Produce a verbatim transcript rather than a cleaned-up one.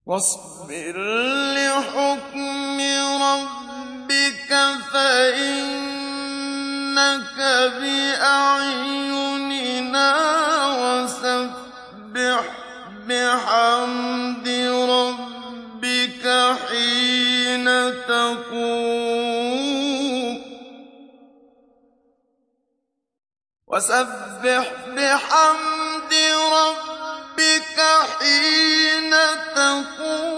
واصبر لحكم ربك فإنك بأعيننا وسبح بحمد ربك حين تقوم وسبح بحمد ربك حين تقوم